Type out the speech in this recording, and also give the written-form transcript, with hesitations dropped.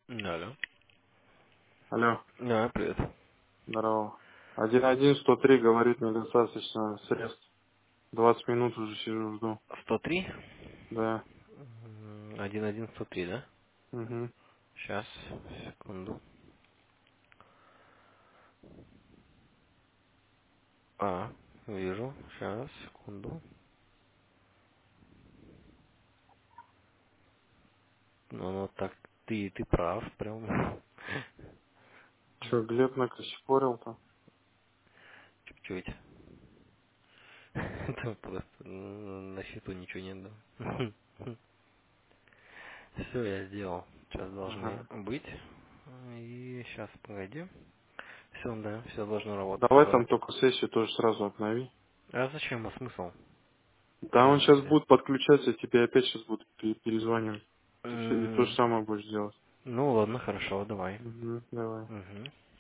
Да, алло. Алло, Да, привет. здорово. 111-103 говорит, недостаточно средств. 20 минут уже сижу, жду. 103? Да. 11103, да? Угу. Сейчас, секунду. Вижу. Сейчас, секунду. Ну, так, ты прав, прям. Че, Глеб накосипорил-то? Чуть-чуть. Это просто на счету ничего нет, да. Все, я сделал. Сейчас должны Ага. быть. И сейчас, погоди. Все, да, все должно работать, Давай давай. там только сессию тоже сразу обнови. А зачем, а смысл? Да, он сейчас Если... будет подключаться, тебе опять сейчас будут перезванивать. И то же М, самое будешь делать. Ну ладно, хорошо, давай. Угу, давай. Угу.